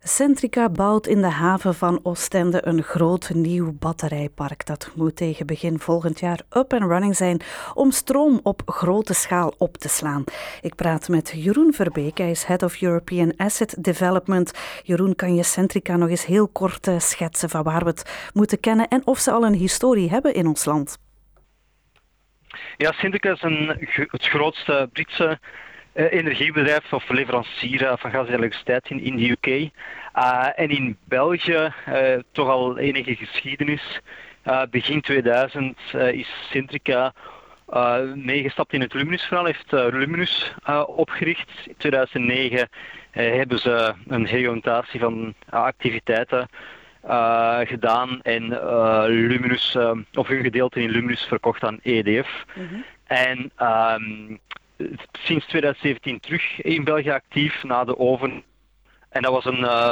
Centrica bouwt in de haven van Oostende een groot nieuw batterijpark. Dat moet tegen begin volgend jaar up and running zijn om stroom op grote schaal op te slaan. Ik praat met Jeroen Verbeek, hij is Head of European Asset Development. Jeroen, kan je Centrica nog eens heel kort schetsen van waar we het moeten kennen en of ze al een historie hebben in ons land? Ja, Centrica is het grootste Britse energiebedrijf of leverancier van gas en elektriciteit in de UK. En in België toch al enige geschiedenis. Begin 2000 is Centrica meegestapt in het Luminus-verhaal, heeft Luminus opgericht. In 2009 hebben ze een heroriëntatie van activiteiten gedaan en Luminus, of hun gedeelte in Luminus verkocht aan EDF. Mm-hmm. En sinds 2017 terug in België actief na de oven. En dat was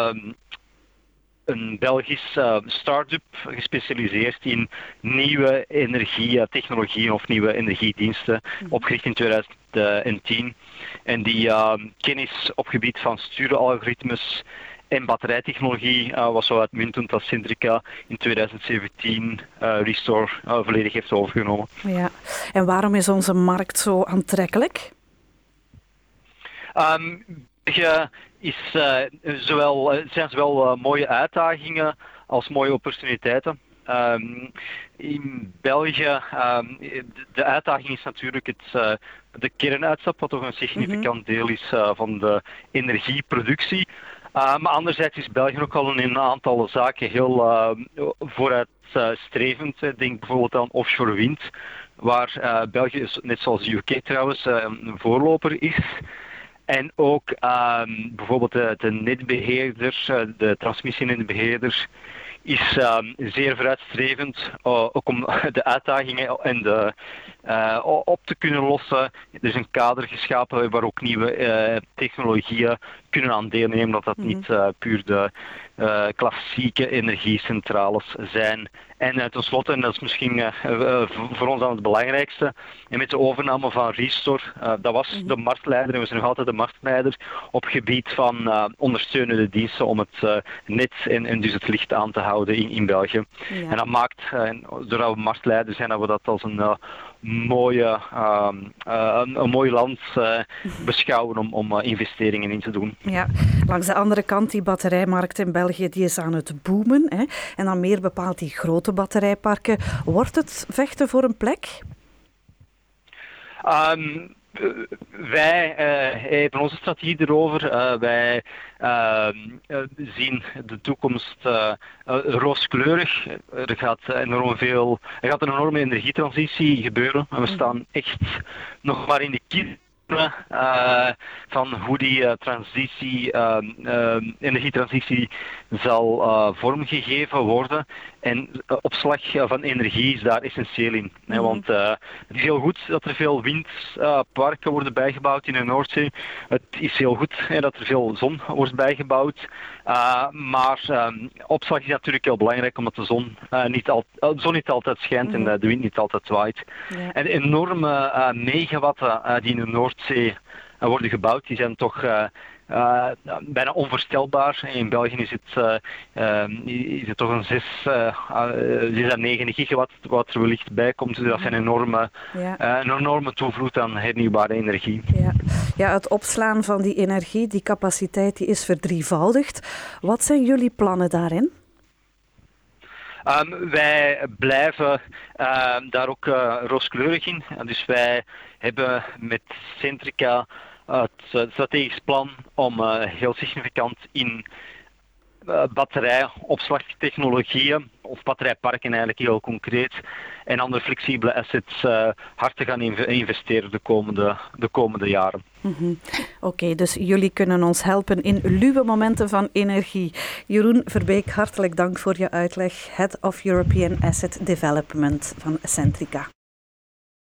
een Belgisch start-up gespecialiseerd in nieuwe energietechnologieën of nieuwe energiediensten, opgericht in 2010. En die kennis op gebied van stuuralgoritmes en batterijtechnologie was zo uitmuntend dat Centrica in 2017 Restore volledig heeft overgenomen. Ja. En waarom is onze markt zo aantrekkelijk? België zijn zowel mooie uitdagingen als mooie opportuniteiten. In België, de uitdaging is natuurlijk de kernuitstap, wat toch een significant deel is van de energieproductie. Maar anderzijds is België ook al in een aantal zaken heel vooruitstrevend. Denk bijvoorbeeld aan offshore wind, waar België, net zoals de UK trouwens, een voorloper is. En ook bijvoorbeeld de netbeheerder, de transmissienetbeheerder, is zeer vooruitstrevend, ook om de uitdagingen en op te kunnen lossen. Er is een kader geschapen waar ook nieuwe technologieën kunnen aan deelnemen, dat niet puur de klassieke energiecentrales zijn. En tenslotte, en dat is misschien voor ons dan het belangrijkste, en met de overname van Restore, dat was de marktleider en we zijn nog altijd de marktleider op gebied van ondersteunende diensten om het net en dus het licht aan te houden in België. Ja. En dat maakt, doordat we marktleider zijn, dat we dat als een mooi land beschouwen om investeringen in te doen. Ja, langs de andere kant, die batterijmarkt in België die is aan het boomen. Hè? En dan meer bepaald die grote batterijparken. Wordt het vechten voor een plek? Wij hebben onze strategie erover. Wij zien de toekomst rooskleurig. Er gaat een enorme energietransitie gebeuren. En we staan echt nog maar in de kiezen van hoe die energietransitie zal vormgegeven worden. En opslag van energie is daar essentieel in. Want het is heel goed dat er veel windparken worden bijgebouwd in de Noordzee. Het is heel goed dat er veel zon wordt bijgebouwd. Maar opslag is natuurlijk heel belangrijk, omdat de zon niet altijd schijnt en de wind niet altijd waait. Ja. En de enorme megawatten die in de Noordzee worden gebouwd, die zijn toch bijna onvoorstelbaar. In België is het toch een 6 à 9 gigawatt wat er wellicht bij komt. Dus dat zijn een enorme toevloed aan hernieuwbare energie. Ja, het opslaan van die energie, die capaciteit, die is verdrievoudigd. Wat zijn jullie plannen daarin? Wij blijven daar ook rooskleurig in. Dus wij hebben met Centrica het strategisch plan om heel significant in batterijopslagtechnologieën, of batterijparken eigenlijk heel concreet, en andere flexibele assets hard te gaan investeren de komende jaren. Oké, dus jullie kunnen ons helpen in luwe momenten van energie. Jeroen Verbeek, hartelijk dank voor je uitleg. Head of European Asset Development van Centrica.